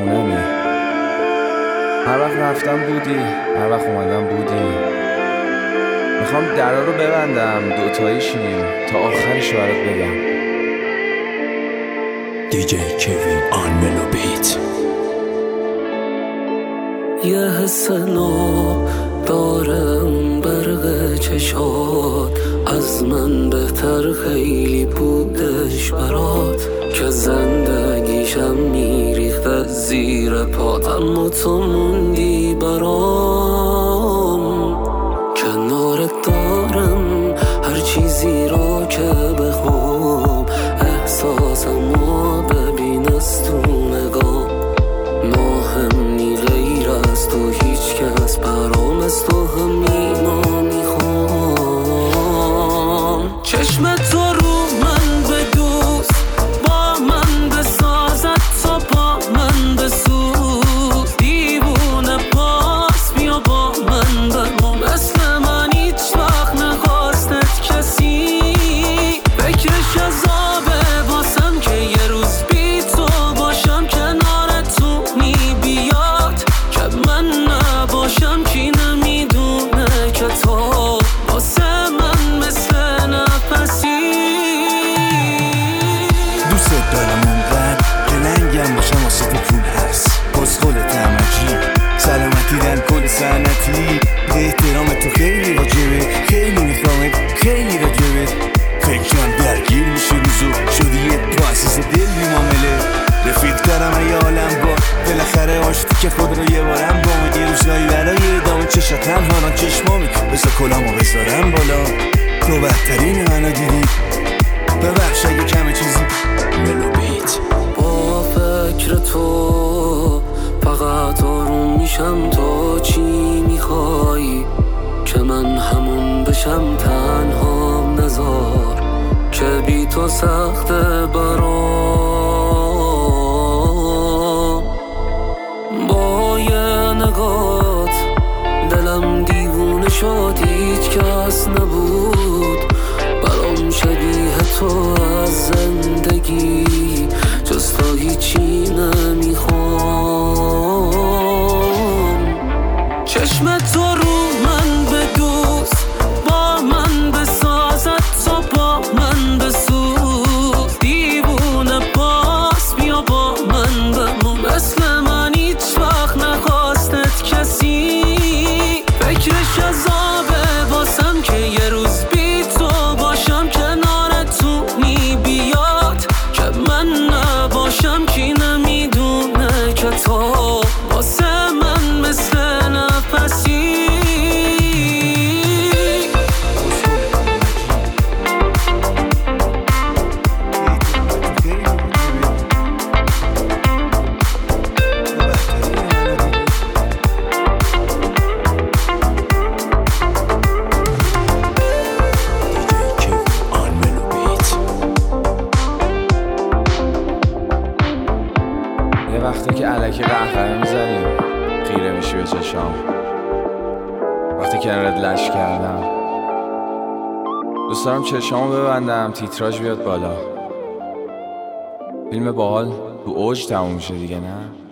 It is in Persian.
خونمی. هر وقت رفتم بودی، هر وقت اومدم بودی. میخوام درا رو ببندم، دوتایی شیم تا آخرش برات بگم. دیجی کوین آن ملو بیت. یه حس نو داره اون برق چشات، از من بهتر خیلی بودش برات، که زندگیشم میریخت زیر پات، اما تو موندی برام. کنارت دارم هر چیزی رو که بخوام، احساسمو ببین از تو نگاه. مهم نی غیر از تو هیچ کس برام، از تو همینا میخوام. چشم تو رو من بدوز، با من بسازد تا با من بسوز. دیوونه پاس بیا با من بمون، مثل من هیچ وقت نخواستت کسی. فکرش عذابه واسم که یه روز بی تو باشم کنار تو بیاد، که من نباشم کی نمیدونه که تو واسه من مثل نفسی. دوست دارم اونقدر که لنگم باشم واسه تو پول هست. بزخول تمجی سلامتی در کل سنتی، احترام تو خیلی واجبه، خیلی میخوامت خیلی راجبه. فکرم درگیر میشه روزو، شدی یه تو عزیز دل بیمامله. رفیق دارم ای عالم با بالاخره آشتی که خود رو یه بارم با یه روزایی برای ادامه چشا تنها چشمامی بذار کلامو بذارم بالا. تو بهترین منو دیدی، ببخش اگه کم چیزی. ملو بیت. با فکر تو فقط آروم میشم، تو چی میخوایی که من همون بشم؟ تنهام نذار که بی تو سخته برام. با یه نگات دلم دیوونه شد، هیچ کس نبود برام شبیه تو از زندگی، جز تا هیچی نمیخوام. چشم تو رو من بدوز، با من بسازد تا با من بسوز. دیوونه پاس بیا با من بمون، مثل من هیچ وقت نخواستت کسی. فکرش عذابه واسم که یه روز بی تو باشم کنار تو بیاد، که من نباشم کی نمیدونه که تو واسه من مثل نفسی. یه وقتی که الکی قهقه میزنیم خیره میشی به چشام، وقتی کنارت لش کردم دوست دارم چشامو ببندم تیتراژ بیاد بالا. فیلم باحال تو اوج تموم میشه دیگه، نه؟